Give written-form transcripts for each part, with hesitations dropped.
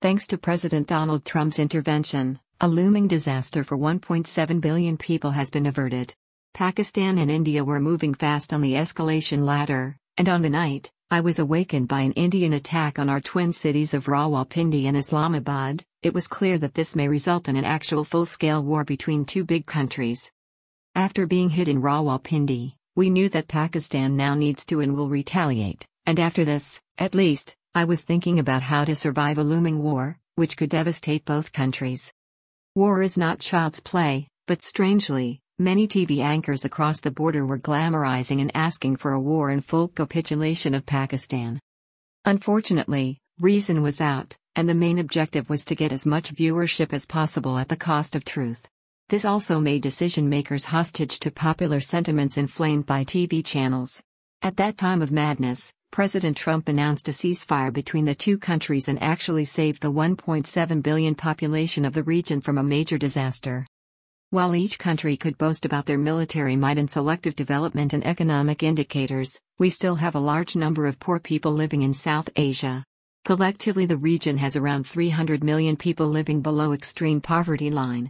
Thanks to President Donald Trump's intervention, a looming disaster for 1.7 billion people has been averted. Pakistan and India were moving fast on the escalation ladder, and on the night, I was awakened by an Indian attack on our twin cities of Rawalpindi and Islamabad. It was clear that this may result in an actual full-scale war between two big countries. After being hit in Rawalpindi, we knew that Pakistan now needs to and will retaliate, and after this, at least, I was thinking about how to survive a looming war, which could devastate both countries. War is not child's play, but strangely, many TV anchors across the border were glamorizing and asking for a war and full capitulation of Pakistan. Unfortunately, reason was out, and the main objective was to get as much viewership as possible at the cost of truth. This also made decision-makers hostage to popular sentiments inflamed by TV channels. At that time of madness, President Trump announced a ceasefire between the two countries and actually saved the 1.7 billion population of the region from a major disaster. While each country could boast about their military might and selective development and economic indicators, we still have a large number of poor people living in South Asia. Collectively, the region has around 300 million people living below extreme poverty line,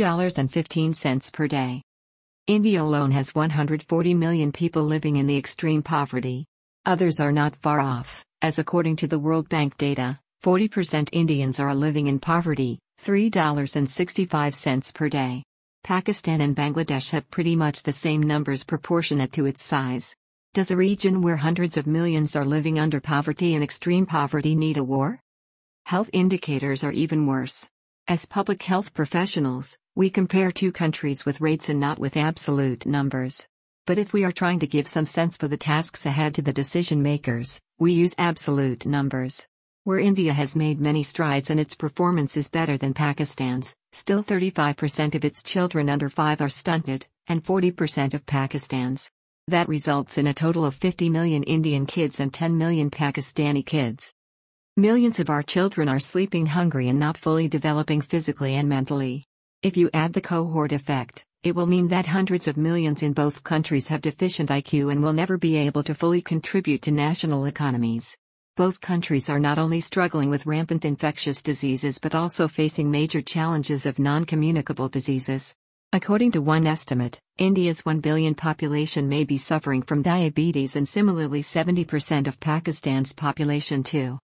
$2.15 per day. India alone has 140 million people living in the extreme poverty. Others are not far off, as according to the World Bank data, 40% Indians are living in poverty, $3.65 per day. Pakistan and Bangladesh have pretty much the same numbers proportionate to its size. Does a region where hundreds of millions are living under poverty and extreme poverty need a war? Health indicators are even worse. As public health professionals, we compare two countries with rates and not with absolute numbers. But if we are trying to give some sense for the tasks ahead to the decision makers, we use absolute numbers. Where India has made many strides and its performance is better than Pakistan's, still 35% of its children under 5 are stunted, and 40% of Pakistan's. That results in a total of 50 million Indian kids and 10 million Pakistani kids. Millions of our children are sleeping hungry and not fully developing physically and mentally. If you add the cohort effect, it will mean that hundreds of millions in both countries have deficient IQ and will never be able to fully contribute to national economies. Both countries are not only struggling with rampant infectious diseases but also facing major challenges of non-communicable diseases. According to one estimate, India's 1 billion population may be suffering from diabetes and similarly 70% of Pakistan's population too.